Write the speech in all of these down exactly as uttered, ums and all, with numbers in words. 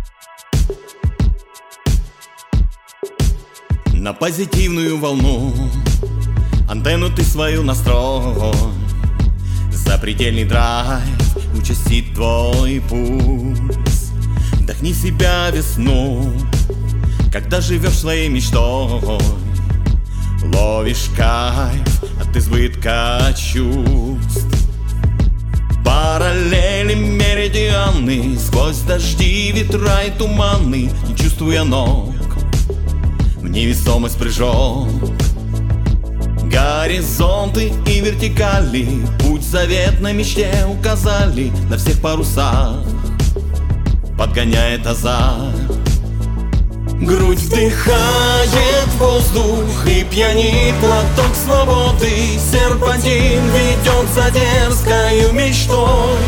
На позитивную волну антенну ты свою настрой. Запредельный драйв участит твой пульс. Вдохни себя весну, когда живешь своей мечтой. Ловишь кайф от избытка чувств. Параллели меридианы, сквозь дожди, ветра и туманы, не чувствуя ног, в невесомость прыжок. Горизонты и вертикали путь заветной мечте указали на всех парусах, подгоняет азарт. Грудь вдыхает воздух и пьянит глоток свободы. Серпантин ведет за дерзкою мечтой.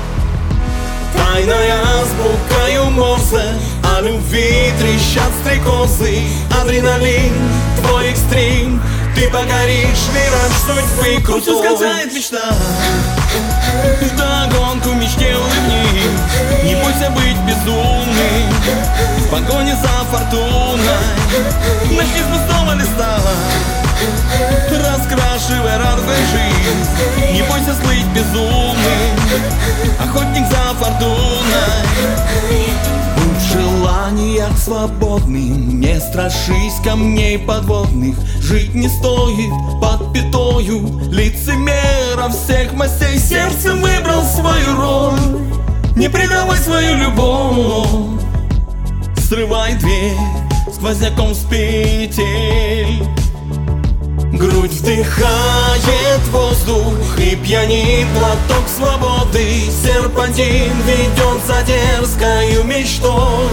Тайная азбука Морзе, о любви трещат стрекозы. Адреналин, твой экстрим, ты покоришь вираж судьбы крутой. Пусть ускользает мечта, вдогонку мечте улыбнись. Не бойся быть безумным в погоне за фортуной. Начни с пустого листа, раскрашивай радугой жизнь. Не бойся слыть безумным, охотник за фортуной. Будь в желаниях свободным, не страшись камней подводных. Жить не стоит под пятою лицемеров всех мастей. Сердцем выбрал свою роль, не предавай свою любовь. Срывай дверь сквозняком с петель. Грудь вдыхает воздух и пьянит глоток свободы. Серпантин ведет за дерзкою мечтой.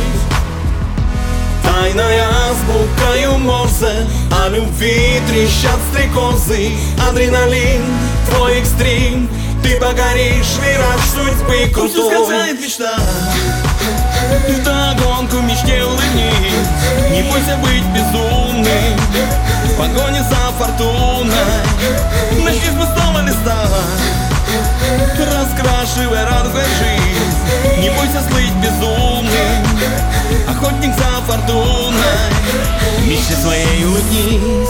Тайная азбука Морзе, о любви трещат стрекозы. Адреналин, твой экстрим, ты покоришь вираж судьбы крутой. Пусть ускользает мечта, вдогонку мечте улыбнись. Не бойся быть безумным в погоне за фортуной. Начни с пустого листа, раскрашивай радугой жизнь. Не бойся слыть безумным, охотник за фортуной. Мечте своей улыбнись.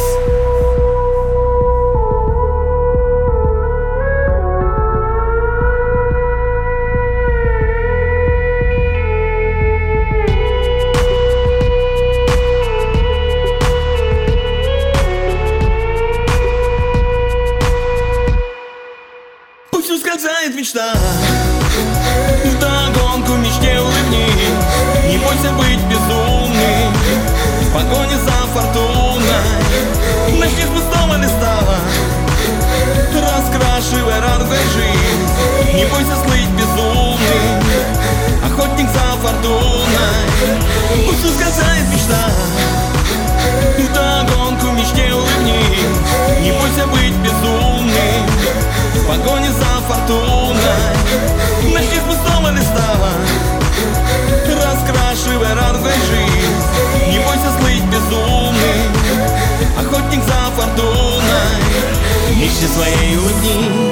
Пусть ускользает мечта, вдогонку мечте улыбнись. Не бойся быть безумным в погоне за фортуной. Начни с пустого листа, раскрашивай радугой жизнь. Не бойся слыть безумным, охотник за фортуной. Пусть ускользает мечта, вдогонку мечте улыбнись. Не бойся быть безумным в погоне за фортуной. Начни с пустого листа, раскрашивай радугой жизнь. Не бойся слыть безумным, охотник за фортуной. Мечте своей улыбнись.